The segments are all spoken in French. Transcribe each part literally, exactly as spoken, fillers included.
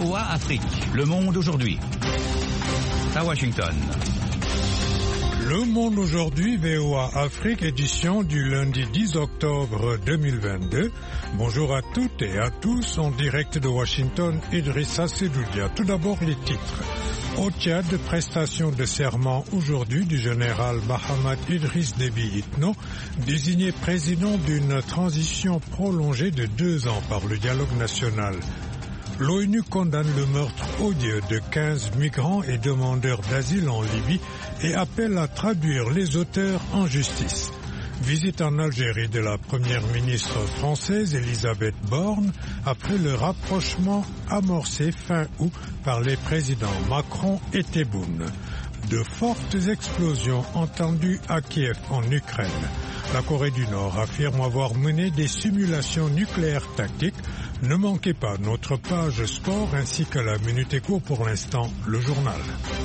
O A Afrique, Le Monde aujourd'hui. À Washington. Le Monde aujourd'hui, V O A Afrique, édition du lundi dix octobre deux mille vingt-deux. Bonjour à toutes et à tous, en direct de Washington, Idrissa Sedoudia. Tout d'abord les titres. Au Tchad, prestation de serment aujourd'hui du général Mahamat Idriss Déby Itno, désigné président d'une transition prolongée de deux ans par le dialogue national. L'ONU condamne le meurtre odieux de quinze migrants et demandeurs d'asile en Libye et appelle à traduire les auteurs en justice. Visite en Algérie de la première ministre française Elisabeth Borne après le rapprochement amorcé fin août par les présidents Macron et Tebboune. De fortes explosions entendues à Kiev en Ukraine. La Corée du Nord affirme avoir mené des simulations nucléaires tactiques. Ne manquez pas notre page sport ainsi que la Minute Éco pour l'instant, le journal.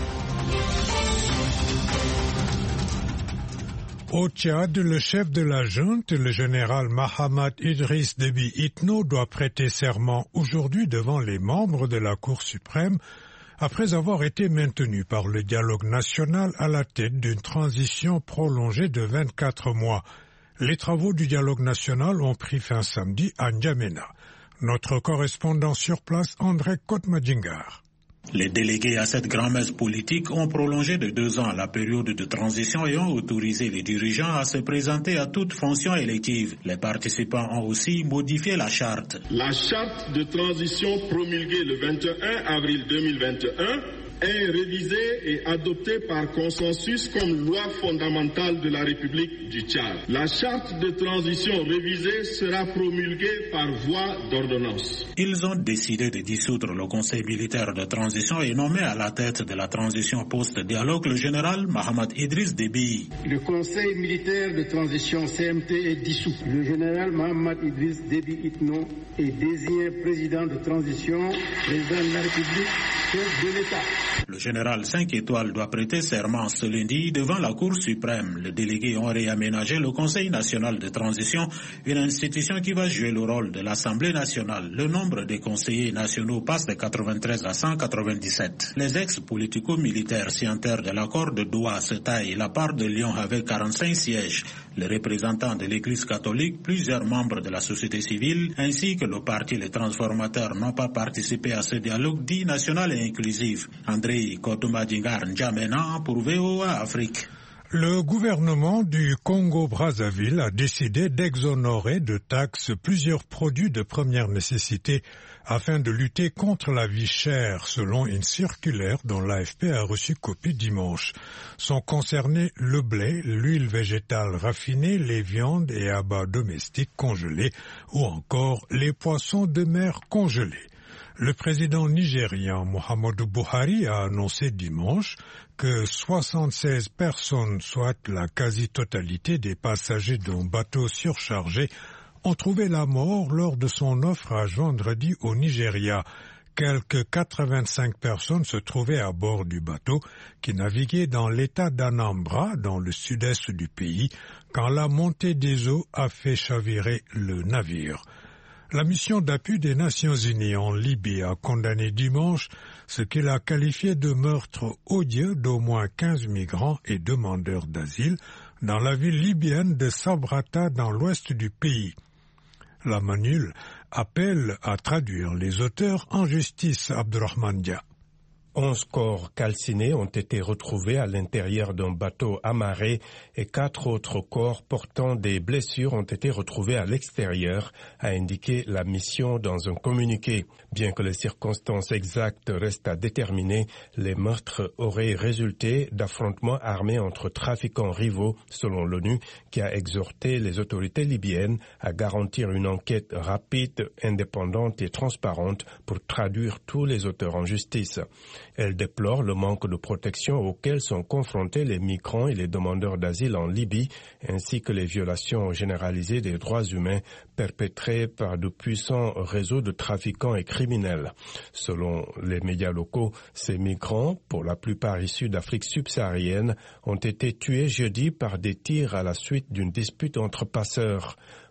Au Tchad, le chef de la junte, le général Mahamat Idriss Déby Itno, doit prêter serment aujourd'hui devant les membres de la Cour suprême après avoir été maintenu par le dialogue national à la tête d'une transition prolongée de vingt-quatre mois. Les travaux du dialogue national ont pris fin samedi à N'Djamena. Notre correspondant sur place, André Kotmadjingar. Les délégués à cette grand-messe politique ont prolongé de deux ans la période de transition et ont autorisé les dirigeants à se présenter à toute fonction élective. Les participants ont aussi modifié la charte. La charte de transition promulguée le vingt et un avril deux mille vingt et un est révisée et adoptée par consensus comme loi fondamentale de la République du Tchad. La charte de transition révisée sera promulguée par voie d'ordonnance. Ils ont décidé de dissoudre le conseil militaire de transition et nommer à la tête de la transition post-dialogue le général Mahamat Idriss Déby. Le conseil militaire de transition C M T est dissous. Le général Mahamat Idriss Déby Itno est désigné président de transition, président de la République, chef de l'État. Le général cinq étoiles doit prêter serment ce lundi devant la Cour suprême. Les délégués ont réaménagé le Conseil national de transition, une institution qui va jouer le rôle de l'Assemblée nationale. Le nombre des conseillers nationaux passe de quatre-vingt-treize à cent quatre-vingt-dix-sept. Les ex-politico-militaires signataires de l'accord de Doha se taillent la part de Lyon avec quarante-cinq sièges. Les représentants de l'Église catholique, plusieurs membres de la société civile, ainsi que le parti Les Transformateurs n'ont pas participé à ce dialogue dit national et inclusif. André Kotmadjingar N'Djamena pour V O A Afrique. Le gouvernement du Congo-Brazzaville a décidé d'exonérer de taxes plusieurs produits de première nécessité afin de lutter contre la vie chère, selon une circulaire dont l'A F P a reçu copie dimanche. Sont concernés le blé, l'huile végétale raffinée, les viandes et abats domestiques congelés ou encore les poissons de mer congelés. Le président nigérian Muhammadu Buhari a annoncé dimanche que soixante-seize personnes, soit la quasi-totalité des passagers d'un bateau surchargé, ont trouvé la mort lors de son naufrage vendredi au Nigeria. Quelques quatre-vingt-cinq personnes se trouvaient à bord du bateau qui naviguait dans l'état d'Anambra, dans le sud-est du pays, quand la montée des eaux a fait chavirer le navire. La mission d'appui des Nations Unies en Libye a condamné dimanche ce qu'il a qualifié de meurtre odieux d'au moins quinze migrants et demandeurs d'asile dans la ville libyenne de Sabrata dans l'ouest du pays. La Manul appelle à traduire les auteurs en justice. Abdurrahman Dia. Onze corps calcinés ont été retrouvés à l'intérieur d'un bateau amarré et quatre autres corps portant des blessures ont été retrouvés à l'extérieur, a indiqué la mission dans un communiqué. Bien que les circonstances exactes restent à déterminer, les meurtres auraient résulté d'affrontements armés entre trafiquants rivaux, selon l'ONU, qui a exhorté les autorités libyennes à garantir une enquête rapide, indépendante et transparente pour traduire tous les auteurs en justice. Elle déplore le manque de protection auquel sont confrontés les migrants et les demandeurs d'asile en Libye, ainsi que les violations généralisées des droits humains perpétrées par de puissants réseaux de trafiquants et criminels. Selon les médias locaux, ces migrants, pour la plupart issus d'Afrique subsaharienne, ont été tués jeudi par des tirs à la suite d'une dispute entre passeurs.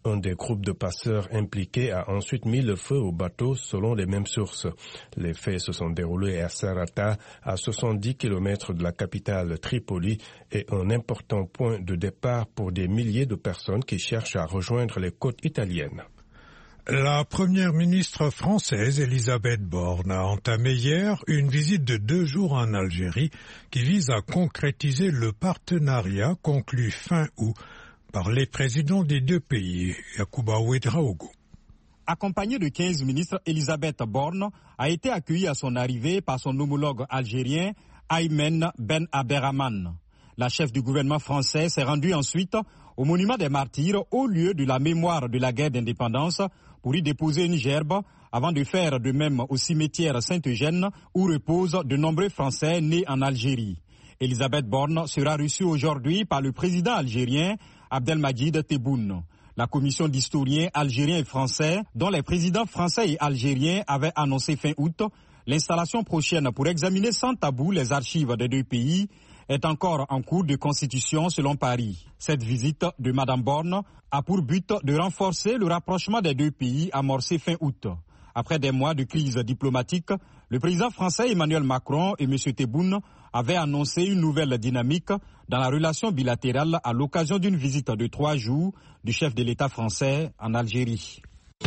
Un des groupes de passeurs impliqués a ensuite mis le feu au bateau selon les mêmes sources. Les faits se sont déroulés à Sarata, à soixante-dix kilomètres de la capitale Tripoli, et un important point de départ pour des milliers de personnes qui cherchent à rejoindre les côtes italiennes. La première ministre française Elisabeth Borne a entamé hier une visite de deux jours en Algérie qui vise à concrétiser le partenariat conclu fin août par les présidents des deux pays. Yacouba Ouedraogo. Accompagnée de quinze ministres, Elisabeth Borne a été accueillie à son arrivée par son homologue algérien Aymen Ben Abderrahmane. La chef du gouvernement français s'est rendue ensuite au monument des martyrs, au lieu de la mémoire de la guerre d'indépendance, pour y déposer une gerbe, avant de faire de même au cimetière Saint-Eugène, où reposent de nombreux Français nés en Algérie. Elisabeth Borne sera reçue aujourd'hui par le président algérien Abdelmadjid Tebboune. La commission d'historiens algériens et français, dont les présidents français et algériens avaient annoncé fin août l'installation prochaine pour examiner sans tabou les archives des deux pays, est encore en cours de constitution selon Paris. Cette visite de Mme Borne a pour but de renforcer le rapprochement des deux pays amorcé fin août. Après des mois de crise diplomatique, le président français Emmanuel Macron et M. Tebboune avaient annoncé une nouvelle dynamique dans la relation bilatérale à l'occasion d'une visite de trois jours du chef de l'État français en Algérie.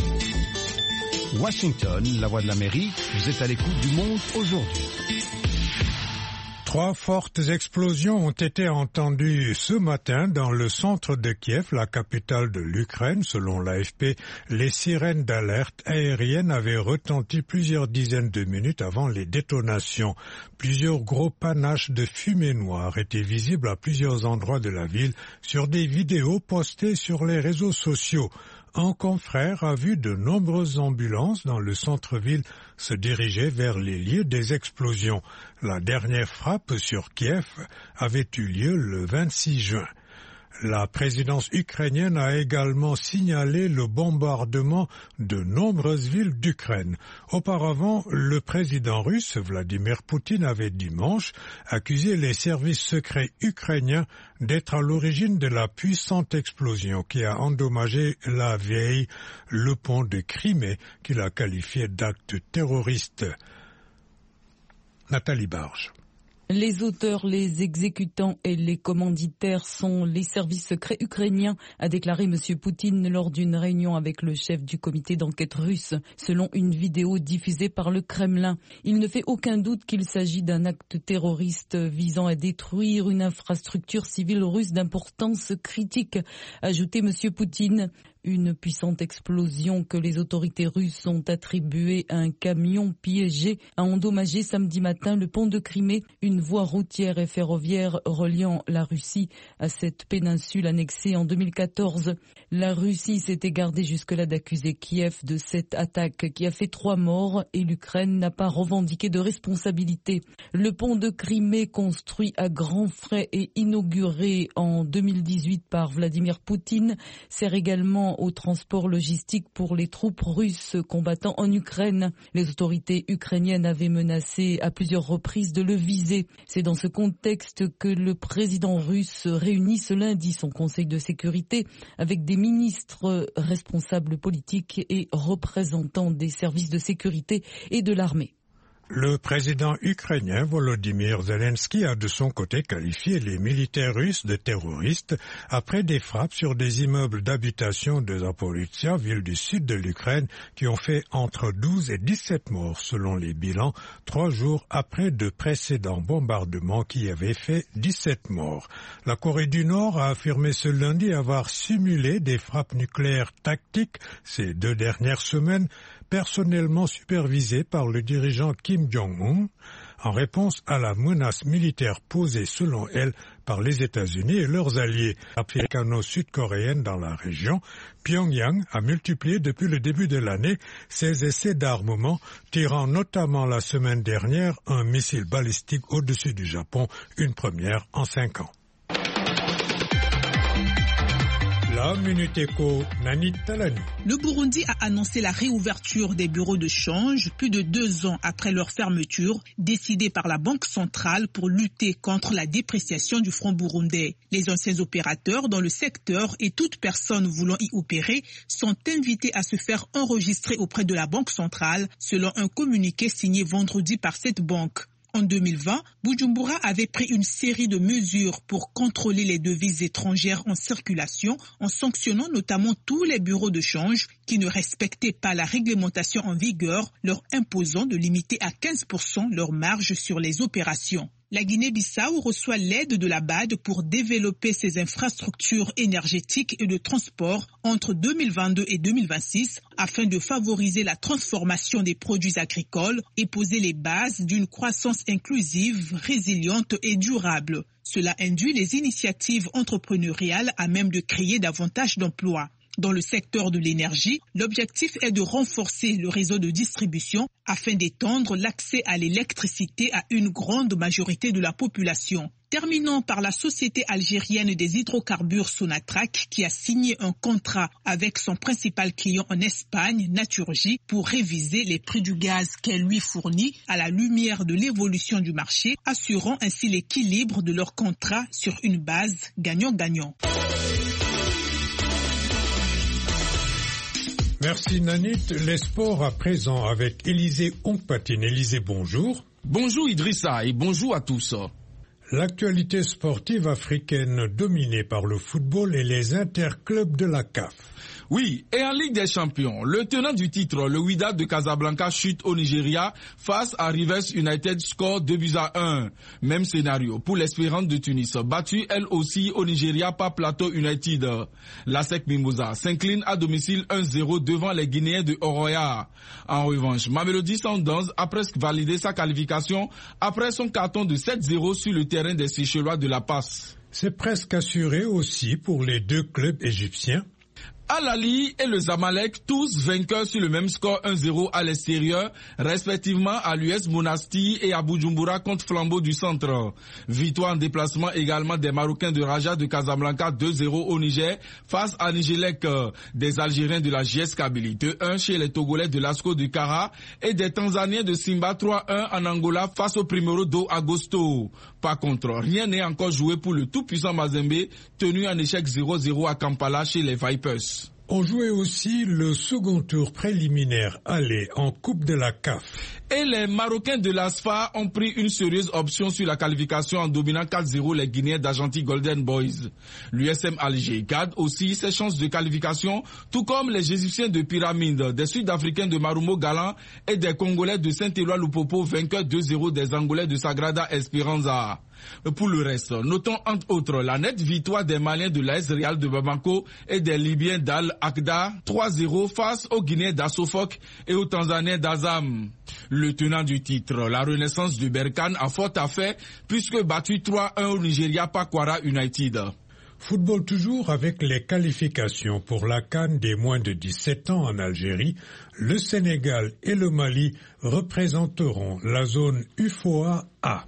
Washington, la voix de l'Amérique, vous êtes à l'écoute du monde aujourd'hui. Trois fortes explosions ont été entendues ce matin dans le centre de Kiev, la capitale de l'Ukraine. Selon l'A F P, les sirènes d'alerte aérienne avaient retenti plusieurs dizaines de minutes avant les détonations. Plusieurs gros panaches de fumée noire étaient visibles à plusieurs endroits de la ville sur des vidéos postées sur les réseaux sociaux. Un confrère a vu de nombreuses ambulances dans le centre-ville se diriger vers les lieux des explosions. La dernière frappe sur Kiev avait eu lieu le vingt-six juin. La présidence ukrainienne a également signalé le bombardement de nombreuses villes d'Ukraine. Auparavant, le président russe Vladimir Poutine avait dimanche accusé les services secrets ukrainiens d'être à l'origine de la puissante explosion qui a endommagé la veille le pont de Crimée, qu'il a qualifié d'acte terroriste. Nathalie Barge. Les auteurs, les exécutants et les commanditaires sont les services secrets ukrainiens, a déclaré M. Poutine lors d'une réunion avec le chef du comité d'enquête russe, selon une vidéo diffusée par le Kremlin. Il ne fait aucun doute qu'il s'agit d'un acte terroriste visant à détruire une infrastructure civile russe d'importance critique, a ajouté M. Poutine. Une puissante explosion que les autorités russes ont attribuée à un camion piégé a endommagé samedi matin le pont de Crimée, une voie routière et ferroviaire reliant la Russie à cette péninsule annexée en deux mille quatorze. La Russie s'était gardée jusque-là d'accuser Kiev de cette attaque qui a fait trois morts et l'Ukraine n'a pas revendiqué de responsabilité. Le pont de Crimée, construit à grands frais et inauguré en deux mille dix-huit par Vladimir Poutine, sert également au transport logistique pour les troupes russes combattant en Ukraine. Les autorités ukrainiennes avaient menacé à plusieurs reprises de le viser. C'est dans ce contexte que le président russe réunit ce lundi son conseil de sécurité avec des ministres responsables politiques et représentants des services de sécurité et de l'armée. Le président ukrainien Volodymyr Zelensky a de son côté qualifié les militaires russes de terroristes après des frappes sur des immeubles d'habitation de Zaporizhzhia, ville du sud de l'Ukraine, qui ont fait entre douze et dix-sept morts selon les bilans, trois jours après de précédents bombardements qui avaient fait dix-sept morts. La Corée du Nord a affirmé ce lundi avoir simulé des frappes nucléaires tactiques ces deux dernières semaines, personnellement supervisé par le dirigeant Kim Jong-un, en réponse à la menace militaire posée selon elle par les États-Unis et leurs alliés américano-sud-coréennes dans la région. Pyongyang a multiplié depuis le début de l'année ses essais d'armement, tirant notamment la semaine dernière un missile balistique au-dessus du Japon, une première en cinq ans. La À Minute Éco, Nanit Talani. Le Burundi a annoncé la réouverture des bureaux de change plus de deux ans après leur fermeture, décidée par la Banque centrale pour lutter contre la dépréciation du franc burundais. Les anciens opérateurs dans le secteur et toute personne voulant y opérer sont invités à se faire enregistrer auprès de la Banque centrale, selon un communiqué signé vendredi par cette banque. En deux mille vingt, Bujumbura avait pris une série de mesures pour contrôler les devises étrangères en circulation en sanctionnant notamment tous les bureaux de change qui ne respectaient pas la réglementation en vigueur, leur imposant de limiter à quinze pour cent leur marge sur les opérations. La Guinée-Bissau reçoit l'aide de la B A D pour développer ses infrastructures énergétiques et de transport entre deux mille vingt-deux et deux mille vingt-six afin de favoriser la transformation des produits agricoles et poser les bases d'une croissance inclusive, résiliente et durable. Cela induit les initiatives entrepreneuriales à même de créer davantage d'emplois. Dans le secteur de l'énergie, l'objectif est de renforcer le réseau de distribution afin d'étendre l'accès à l'électricité à une grande majorité de la population. Terminons par la société algérienne des hydrocarbures Sonatrach qui a signé un contrat avec son principal client en Espagne, Naturgy, pour réviser les prix du gaz qu'elle lui fournit à la lumière de l'évolution du marché, assurant ainsi l'équilibre de leur contrat sur une base gagnant-gagnant. Merci Nanit. Les sports à présent avec Élisée Onkpatine. Élisée, bonjour. Bonjour Idrissa et bonjour à tous. L'actualité sportive africaine dominée par le football et les interclubs de la C A F. Oui, et en Ligue des Champions, le tenant du titre, le Wydad de Casablanca, chute au Nigeria face à Rivers United, score deux buts à un. Même scénario pour l'Espérance de Tunis, battue elle aussi au Nigeria par Plateau United. La S E C Mimosas s'incline à domicile un zéro devant les Guinéens de Oroya. En revanche, Mamelodi Sundowns a presque validé sa qualification après son carton de sept zéro sur le terrain des Seychellois de La Paz. C'est presque assuré aussi pour les deux clubs égyptiens. Al-Ali et le Zamalek, tous vainqueurs sur le même score un zéro à l'extérieur, respectivement à l'U S Monastir et à Bujumbura contre Flambeau du Centre. Victoire en déplacement également des Marocains de Raja de Casablanca deux zéro au Niger face à Nigelec, des Algériens de la J S Kabylie deux un chez les Togolais de l'Asco du Kara et des Tanzaniens de Simba trois un en Angola face au Primero do Agosto. Par contre, rien n'est encore joué pour le tout-puissant Mazembe, tenu en échec zéro zéro à Kampala chez les Vipers. On jouait aussi le second tour préliminaire aller en Coupe de la C A F. Et les Marocains de l'Asfa ont pris une sérieuse option sur la qualification en dominant quatre zéro les Guinéens d'Argentine Golden Boys. L'U S M Alger garde aussi ses chances de qualification, tout comme les Égyptiens de Pyramide, des Sud-Africains de Marumo Galan et des Congolais de Saint-Éloi Lupopo, vainqueurs deux zéro des Angolais de Sagrada Esperanza. Pour le reste, notons entre autres la nette victoire des Maliens de l'A S Real de Bamako et des Libyens d'Al-Aqda trois zéro face aux Guinéens d'Assofok et aux Tanzaniens d'Azam. Le tenant du titre, la Renaissance du Berkane, a fort à faire puisque battu trois un au Nigeria par Kwara United. Football toujours avec les qualifications pour la CAN des moins de dix-sept ans en Algérie. Le Sénégal et le Mali représenteront la zone U F O A A.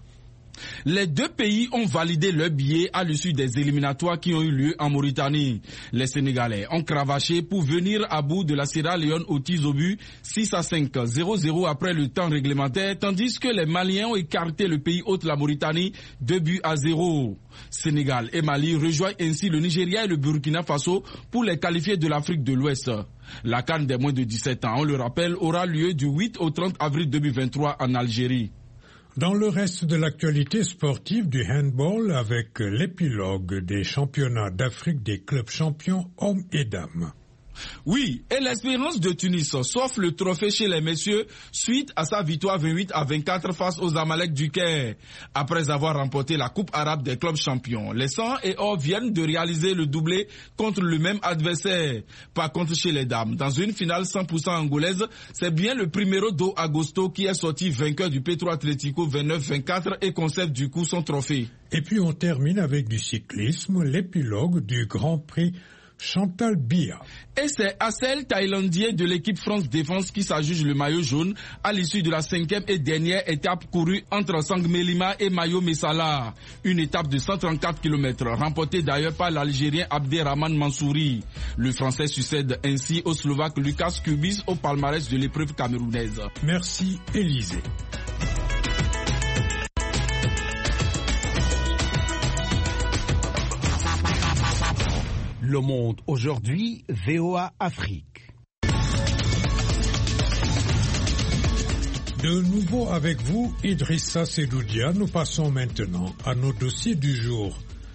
Les deux pays ont validé leur billet à l'issue des éliminatoires qui ont eu lieu en Mauritanie. Les Sénégalais ont cravaché pour venir à bout de la Sierra Leone au tir au but six à cinq, zéro zéro après le temps réglementaire, tandis que les Maliens ont écarté le pays hôte la Mauritanie deux buts à zéro. Sénégal et Mali rejoignent ainsi le Nigeria et le Burkina Faso pour les qualifiés de l'Afrique de l'Ouest. La CAN des moins de dix-sept ans, on le rappelle, aura lieu du huit au trente avril deux mille vingt-trois en Algérie. Dans le reste de l'actualité sportive du handball avec l'épilogue des championnats d'Afrique des clubs champions hommes et dames. Oui, et l'Espérance de Tunis s'offre le trophée chez les messieurs suite à sa victoire vingt-huit à vingt-quatre face aux Zamalek du Caire. Après avoir remporté la Coupe arabe des clubs champions, les Sang et Or viennent de réaliser le doublé contre le même adversaire. Par contre, chez les dames, dans une finale cent pour cent angolaise, c'est bien le Primero do Agosto qui est sorti vainqueur du Petro Atlético vingt-neuf vingt-quatre et conserve du coup son trophée. Et puis on termine avec du cyclisme, l'épilogue du Grand Prix Chantal Bia. Et c'est Assel, thaïlandien de l'équipe France Défense qui s'adjuge le maillot jaune à l'issue de la cinquième et dernière étape courue entre Sangmelima et Mayo Messala. Une étape de cent trente-quatre kilomètres, remportée d'ailleurs par l'Algérien Abderrahmane Mansouri. Le Français succède ainsi au Slovaque Lucas Kubis au palmarès de l'épreuve camerounaise. Merci Élisée. Le Monde aujourd'hui, V O A Afrique. De nouveau avec vous, Idrissa Sedoudia, nous passons maintenant à nos dossiers du jour.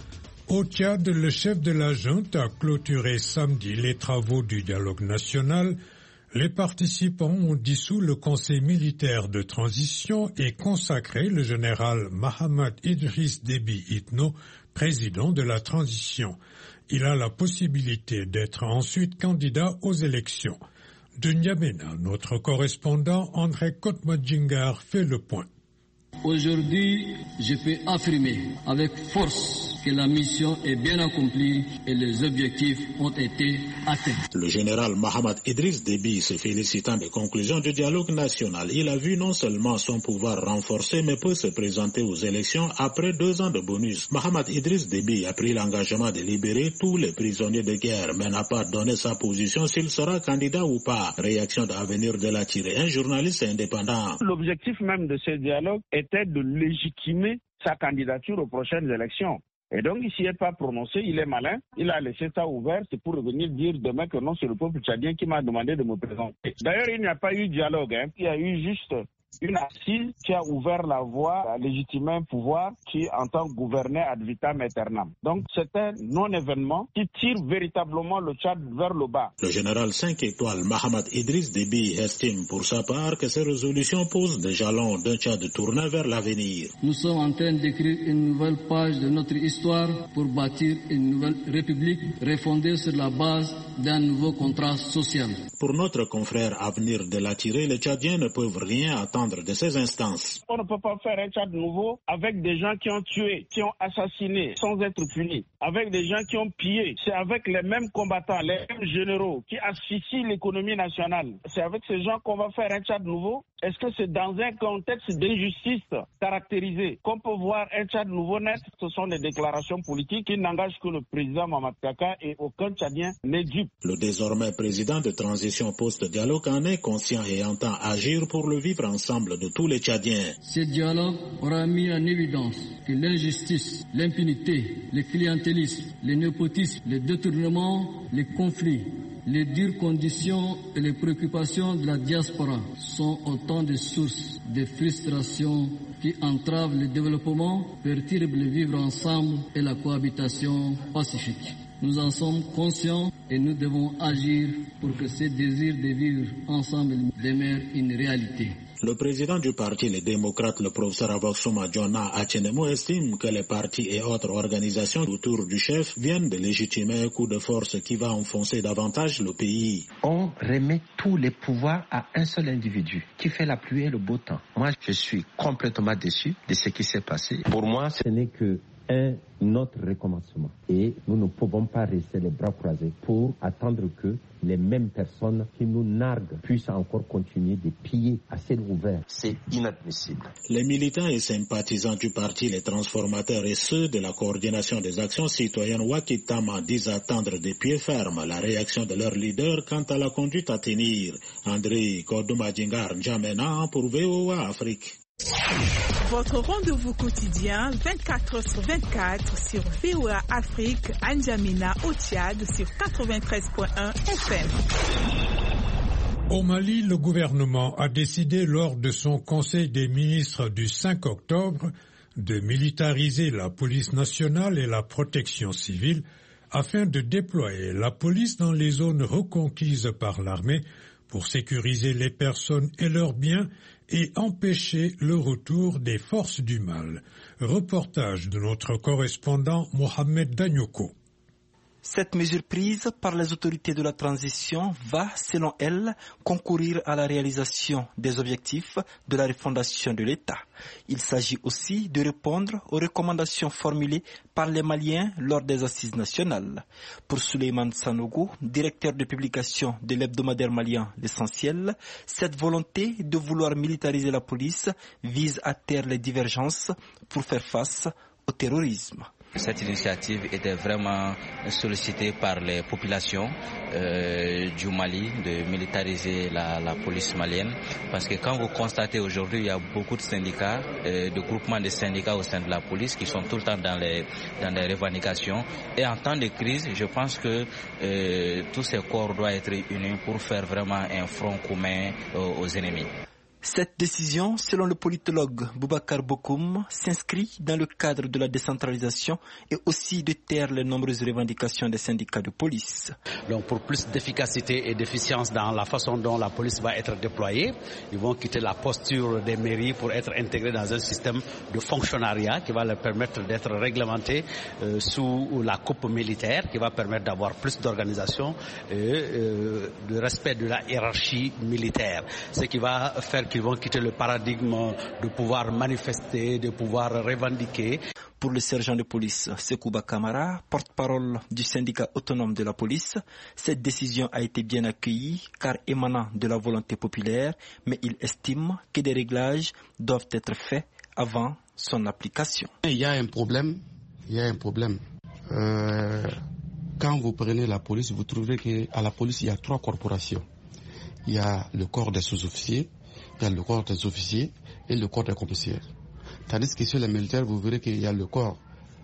Au Tchad, le chef de la junte a clôturé samedi les travaux du dialogue national. Les participants ont dissous le conseil militaire de transition et consacré le général Mahamat Idriss Déby Itno, président de la transition. Il a la possibilité d'être ensuite candidat aux élections. De N'Djamena, notre correspondant André Kotmadjingar fait le point. Aujourd'hui, je peux affirmer avec force que la mission est bien accomplie et les objectifs ont été atteints. Le général Mahamat Idriss Déby se félicitant des conclusions du dialogue national. Il a vu non seulement son pouvoir renforcé, mais peut se présenter aux élections après deux ans de bonus. Mahamat Idriss Déby a pris l'engagement de libérer tous les prisonniers de guerre, mais n'a pas donné sa position s'il sera candidat ou pas. Réaction d'Avenir de la Tirée, un journaliste indépendant. L'objectif même de ce dialogue était de légitimer sa candidature aux prochaines élections. Et donc, il s'y est pas prononcé, il est malin, il a laissé ça ouvert, c'est pour revenir dire demain que non, c'est le peuple tchadien qui m'a demandé de me présenter. D'ailleurs, il n'y a pas eu de dialogue, hein. Il y a eu juste une assise qui a ouvert la voie à légitimer un pouvoir qui entend gouverner ad vitam aeternam. Donc c'est un non-événement qui tire véritablement le Tchad vers le bas. Le général cinq étoiles Mahamat Idriss Déby estime pour sa part que ces résolutions posent des jalons d'un Tchad tourné vers l'avenir. Nous sommes en train d'écrire une nouvelle page de notre histoire pour bâtir une nouvelle république refondée sur la base d'un nouveau contrat social. Pour notre confrère Avenir de la Tirée, les Tchadiens ne peuvent rien attendre de ces instances. On ne peut pas faire un Tchad nouveau avec des gens qui ont tué, qui ont assassiné sans être punis, avec des gens qui ont pillé. C'est avec les mêmes combattants, les mêmes généraux qui asphyxient l'économie nationale. C'est avec ces gens qu'on va faire un Tchad nouveau. Est-ce que c'est dans un contexte d'injustice caractérisé qu'on peut voir un Tchad nouveau naître? Ce sont des déclarations politiques qui n'engagent que le président Mamadou Kaka et aucun Tchadien n'est dupe. Le désormais président de transition post-dialogue en est conscient et entend agir pour le vivre ensemble de tous les Tchadiens. Ce dialogue aura mis en évidence que l'injustice, l'impunité, le clientélisme, le népotisme, le détournement, les conflits, les dures conditions et les préoccupations de la diaspora sont autant de sources de frustration qui entravent le développement, perturbent le vivre ensemble et la cohabitation pacifique. Nous en sommes conscients et nous devons agir pour que ce désir de vivre ensemble demeure une réalité. Le président du parti, les démocrates, le professeur Aboxouma Djona Achenemo, estime que les partis et autres organisations autour du chef viennent de légitimer un coup de force qui va enfoncer davantage le pays. On remet tous les pouvoirs à un seul individu qui fait la pluie et le beau temps. Moi, je suis complètement déçu de ce qui s'est passé. Pour moi, ce n'est que un autre recommencement. Et nous ne pouvons pas rester les bras croisés pour attendre que les mêmes personnes qui nous narguent puissent encore continuer de piller à ciel ouvert. C'est inadmissible. Les militants et sympathisants du parti, les transformateurs et ceux de la coordination des actions citoyennes Wakitama disent attendre de pied ferme la réaction de leur leader quant à la conduite à tenir. André Kodomadjingar N'Djamena pour V O A Afrique. Votre rendez-vous quotidien vingt-quatre heures sur vingt-quatre sur V O A Afrique, à N'Djamena au Tchad sur quatre-vingt-treize point un F M. Au Mali, le gouvernement a décidé lors de son conseil des ministres du cinq octobre de militariser la police nationale et la protection civile afin de déployer la police dans les zones reconquises par l'armée pour sécuriser les personnes et leurs biens et empêcher le retour des forces du mal. Reportage de notre correspondant Mohamed Danyoko. Cette mesure prise par les autorités de la transition va, selon elles, concourir à la réalisation des objectifs de la refondation de l'État. Il s'agit aussi de répondre aux recommandations formulées par les Maliens lors des assises nationales. Pour Souleymane Sanogo, directeur de publication de l'hebdomadaire malien L'Essentiel, cette volonté de vouloir militariser la police vise à taire les divergences pour faire face au terrorisme. Cette initiative était vraiment sollicitée par les populations euh, du Mali de militariser la, la police malienne, parce que quand vous constatez aujourd'hui, il y a beaucoup de syndicats, euh, de groupements de syndicats au sein de la police qui sont tout le temps dans les, dans les revendications. Et en temps de crise, je pense que euh, tous ces corps doivent être unis pour faire vraiment un front commun euh, aux ennemis. Cette décision, selon le politologue Boubacar Bokoum, s'inscrit dans le cadre de la décentralisation et aussi de taire les nombreuses revendications des syndicats de police. Donc pour plus d'efficacité et d'efficience dans la façon dont la police va être déployée, ils vont quitter la posture des mairies pour être intégrés dans un système de fonctionnariat qui va leur permettre d'être réglementés euh, sous la coupe militaire, qui va permettre d'avoir plus d'organisation et euh, de respect de la hiérarchie militaire. Ce qui va faire qu'ils vont quitter le paradigme de pouvoir manifester, de pouvoir revendiquer. Pour le sergent de police Sekouba Kamara, porte-parole du syndicat autonome de la police, cette décision a été bien accueillie car émanant de la volonté populaire, mais il estime que des réglages doivent être faits avant son application. Il y a un problème, il y a un problème. Euh, quand vous prenez la police, vous trouverez qu'à la police, il y a trois corporations. Il y a le corps des sous-officiers, il y a le corps des officiers et le corps des commissaires. Tandis que sur les militaires, vous verrez qu'il y a le corps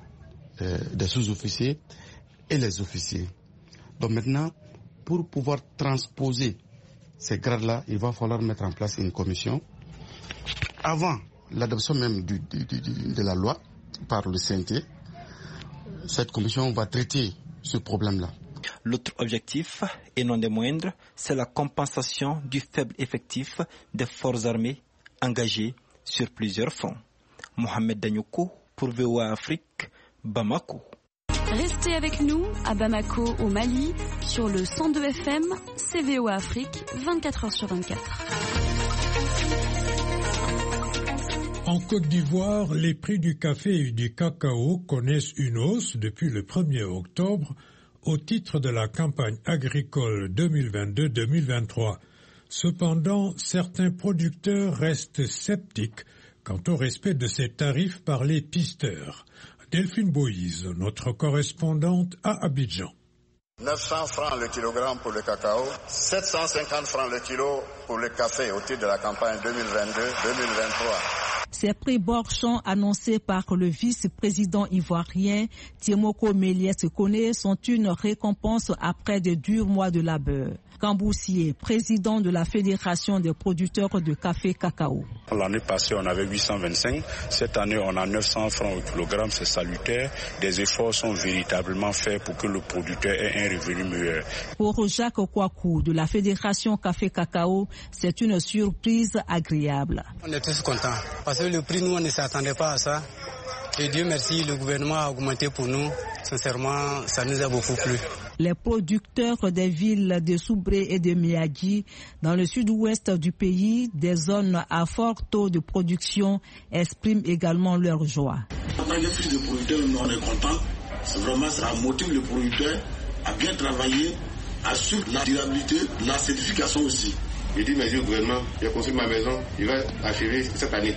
euh, des sous-officiers et les officiers. Donc maintenant, pour pouvoir transposer ces grades-là, il va falloir mettre en place une commission. Avant l'adoption même du, du, du, de la loi par le C N T, cette commission va traiter ce problème-là. L'autre objectif, et non des moindres, c'est la compensation du faible effectif des forces armées engagées sur plusieurs fronts. Mohamed Danyoko pour V O A Afrique, Bamako. Restez avec nous à Bamako au Mali sur le cent deux F M, C V O A Afrique, vingt-quatre heures sur vingt-quatre. En Côte d'Ivoire, les prix du café et du cacao connaissent une hausse depuis le premier octobre au titre de la campagne agricole deux mille vingt-deux deux mille vingt-trois. Cependant, certains producteurs restent sceptiques quant au respect de ces tarifs par les pisteurs. Delphine Boïse, notre correspondante à Abidjan. neuf cents francs le kilogramme pour le cacao, sept cent cinquante francs le kilo pour le café au titre de la campagne deux mille vingt-deux deux mille vingt-trois. Ces prix borchons annoncés par le vice-président ivoirien Tiemoko Méliès Koné sont une récompense après de durs mois de labeur. Camboussier, président de la Fédération des producteurs de café cacao. L'année passée, on avait huit cent vingt-cinq. Cette année, on a neuf cents francs au kilogramme. C'est salutaire. Des efforts sont véritablement faits pour que le producteur ait un revenu meilleur. Pour Jacques Kouakou de la Fédération Café Cacao, c'est une surprise agréable. On est tous contents parce que le prix, nous, on ne s'attendait pas à ça. Et Dieu merci, le gouvernement a augmenté pour nous. Sincèrement, ça nous a beaucoup plu. Les producteurs des villes de Soubré et de Miadji, dans le sud-ouest du pays, des zones à fort taux de production, expriment également leur joie. Après les prix de producteurs, nous on est contents. Vraiment, ça motive le producteur à bien travailler, assure la durabilité, la certification aussi. Je dis merci au gouvernement, il a construit ma maison, il va achever cette année.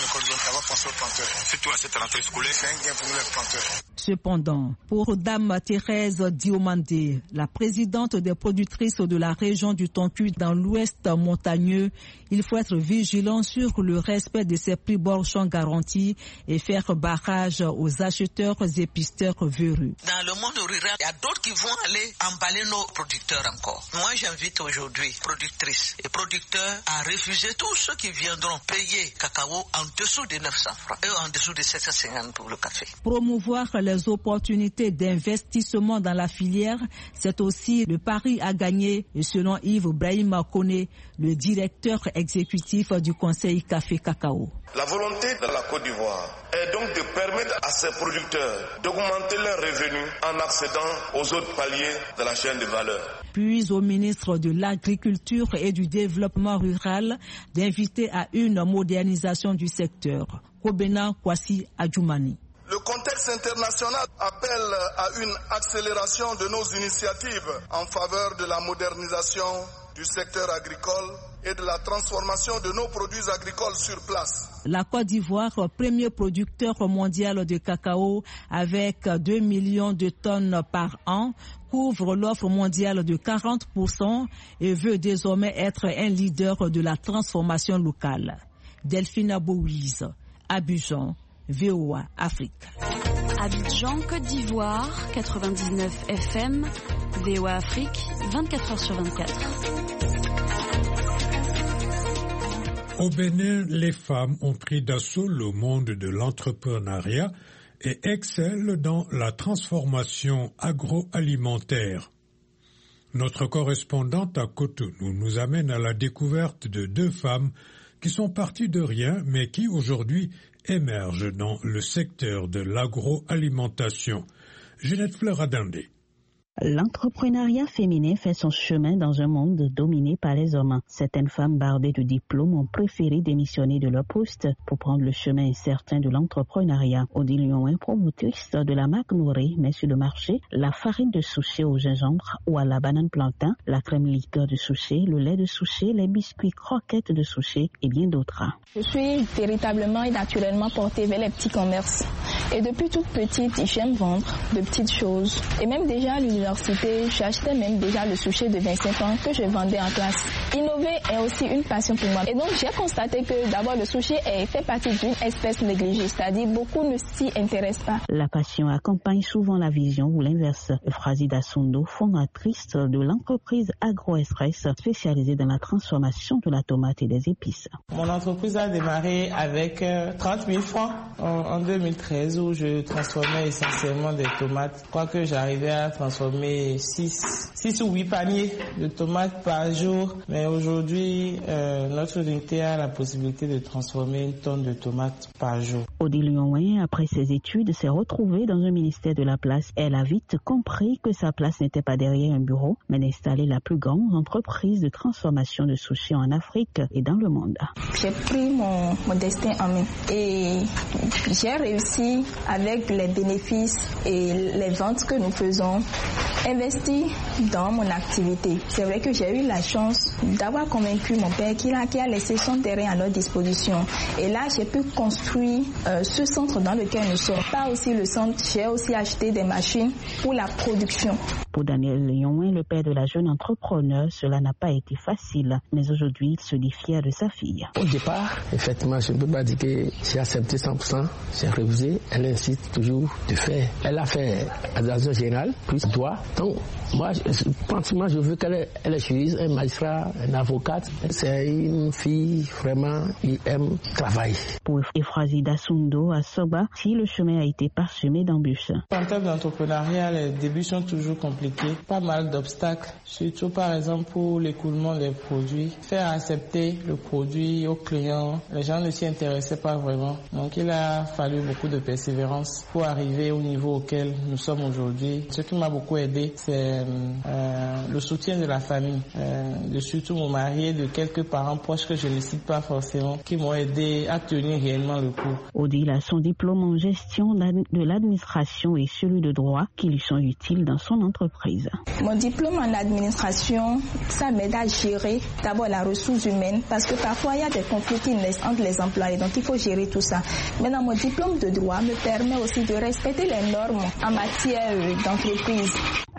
Surtout à cette rentrée scolaire, c'est un gain pour les planteurs. Cependant, pour Dame Thérèse Diomandé, la présidente des productrices de la région du Tonku dans l'ouest montagneux, il faut être vigilant sur le respect de ces prix borchons garantis et faire barrage aux acheteurs et pisteurs véreux. Dans le monde rural, il y a d'autres qui vont aller emballer nos producteurs encore. Moi, j'invite aujourd'hui productrices et producteurs à refuser tous ceux qui viendront payer cacao en dessous de neuf cents francs et en dessous de sept cent cinquante pour le café. Promouvoir les les opportunités d'investissement dans la filière, c'est aussi le pari à gagner, selon Yves Brahim Kone, le directeur exécutif du Conseil Café Cacao. La volonté de la Côte d'Ivoire est donc de permettre à ses producteurs d'augmenter leurs revenus en accédant aux autres paliers de la chaîne de valeur. Puis au ministre de l'Agriculture et du Développement rural d'inviter à une modernisation du secteur. Kobena Kwasi Adjoumani. Le contexte international appelle à une accélération de nos initiatives en faveur de la modernisation du secteur agricole et de la transformation de nos produits agricoles sur place. La Côte d'Ivoire, premier producteur mondial de cacao avec deux millions de tonnes par an, couvre l'offre mondiale de quarante pour cent et veut désormais être un leader de la transformation locale. Delphine Bouise, Abidjan, V O A Afrique. Abidjan, Côte d'Ivoire, quatre-vingt-dix-neuf F M, V O A Afrique, vingt-quatre heures sur vingt-quatre. Au Bénin, les femmes ont pris d'assaut le monde de l'entrepreneuriat et excellent dans la transformation agroalimentaire. Notre correspondante à Cotonou nous amène à la découverte de deux femmes qui sont parties de rien mais qui aujourd'hui émergent dans le secteur de l'agroalimentation. Ginette Fleur-Adandé. L'entrepreneuriat féminin fait son chemin dans un monde dominé par les hommes. Certaines femmes bardées de diplômes ont préféré démissionner de leur poste pour prendre le chemin incertain de l'entrepreneuriat. Odile Lyon, promotrice de la marque Nouré, met sur le marché la farine de souchet au gingembre ou à la banane plantain, la crème liqueur de souchet, le lait de souchet, les biscuits croquettes de souchet et bien d'autres. Je suis véritablement et naturellement portée vers les petits commerces. Et depuis toute petite, j'aime vendre de petites choses. Et même déjà à l'université, j'achetais même déjà le souchet de vingt-cinq ans que je vendais en classe. Innover est aussi une passion pour moi. Et donc j'ai constaté que d'abord le souchet est, fait partie d'une espèce négligée, c'est-à-dire beaucoup ne s'y intéressent pas. La passion accompagne souvent la vision ou l'inverse. Euphrasida Sondo, fondatrice de l'entreprise AgroExpress spécialisée dans la transformation de la tomate et des épices. Mon entreprise a démarré avec trente mille francs en, en deux mille treize où je transformais essentiellement des tomates. Je crois que j'arrivais à transformer six ou huit paniers de tomates par jour. Mais aujourd'hui, euh, notre unité a la possibilité de transformer une tonne de tomates par jour. Odile Lyon, après ses études, s'est retrouvée dans un ministère de la place. Elle a vite compris que sa place n'était pas derrière un bureau, mais d'installer la plus grande entreprise de transformation de sushis en Afrique et dans le monde. J'ai pris mon, mon destin en main et j'ai réussi avec les bénéfices et les ventes que nous faisons, investir dans mon activité. C'est vrai que j'ai eu la chance d'avoir convaincu mon père qu'il a, qu'il a laissé son terrain à notre disposition. Et là, j'ai pu construire euh, ce centre dans lequel nous sommes. Pas aussi le centre, j'ai aussi acheté des machines pour la production. Pour Daniel Lyon, le père de la jeune entrepreneur, cela n'a pas été facile. Mais aujourd'hui, il se dit fier de sa fille. Au départ, effectivement, je ne peux pas dire que j'ai accepté cent pour cent. J'ai refusé. Elle insiste toujours de faire. Elle a fait l'administration générale, plus toi. Donc, moi, pratiquement, je veux qu'elle elle est juriste, un magistrat, une avocate. C'est une fille vraiment qui aime travailler. Pour Euphrasida Sondo à Soba, si le chemin a été parsemé d'embûches. En termes d'entrepreneuriat, les débuts sont toujours compliqués. Pas mal d'obstacles, surtout par exemple pour l'écoulement des produits. Faire accepter le produit aux clients, les gens ne s'y intéressaient pas vraiment. Donc il a fallu beaucoup de persévérance pour arriver au niveau auquel nous sommes aujourd'hui. Ce qui m'a beaucoup aidé, c'est euh, le soutien de la famille, euh, de surtout mon mari et de quelques parents proches que je ne cite pas forcément, qui m'ont aidé à tenir réellement le coup. Odile a son diplôme en gestion de l'administration et celui de droit qui lui sont utiles dans son entreprise. Mon diplôme en administration, ça m'aide à gérer d'abord la ressource humaine parce que parfois il y a des conflits qui naissent entre les employés, donc il faut gérer tout ça. Maintenant, mon diplôme de droit me permet aussi de respecter les normes en matière d'entreprise.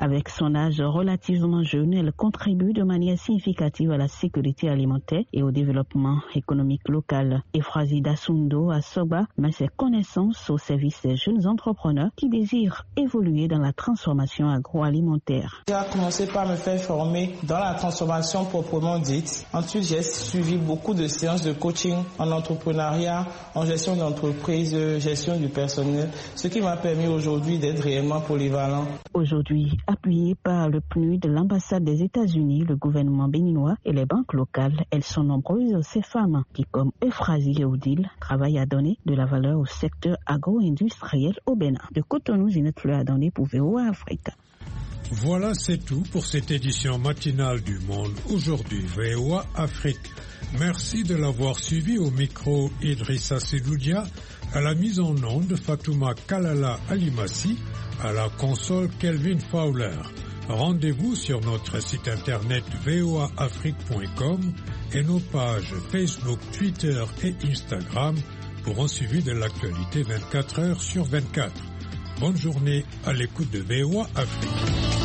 Avec son âge relativement jeune, elle contribue de manière significative à la sécurité alimentaire et au développement économique local. Euphrasie Dassundo à Soba met ses connaissances au service des jeunes entrepreneurs qui désirent évoluer dans la transformation agroalimentaire. J'ai commencé par me faire former dans la transformation proprement dite. Ensuite, j'ai suivi beaucoup de séances de coaching en entrepreneuriat, en gestion d'entreprise, gestion du personnel, ce qui m'a permis aujourd'hui d'être réellement polyvalent. Aujourd'hui, appuyé par le P N U D, l'ambassade des États-Unis, le gouvernement béninois et les banques locales, elles sont nombreuses ces femmes qui, comme Euphrasie et Odile, travaillent à donner de la valeur au secteur agro-industriel au Bénin. De Cotonou, Zinette Fleur a donné pour V O A Afrique. Voilà, c'est tout pour cette édition matinale du Monde. Aujourd'hui, V O A Afrique. Merci de l'avoir suivi. Au micro, Idrissa Sedoudia, à la mise en onde, Fatouma Kalala Alimassi, à la console, Kelvin Fowler. Rendez-vous sur notre site internet v o a afrique point com et nos pages Facebook, Twitter et Instagram pour un suivi de l'actualité vingt-quatre heures sur vingt-quatre. Bonne journée à l'écoute de V O A Afrique.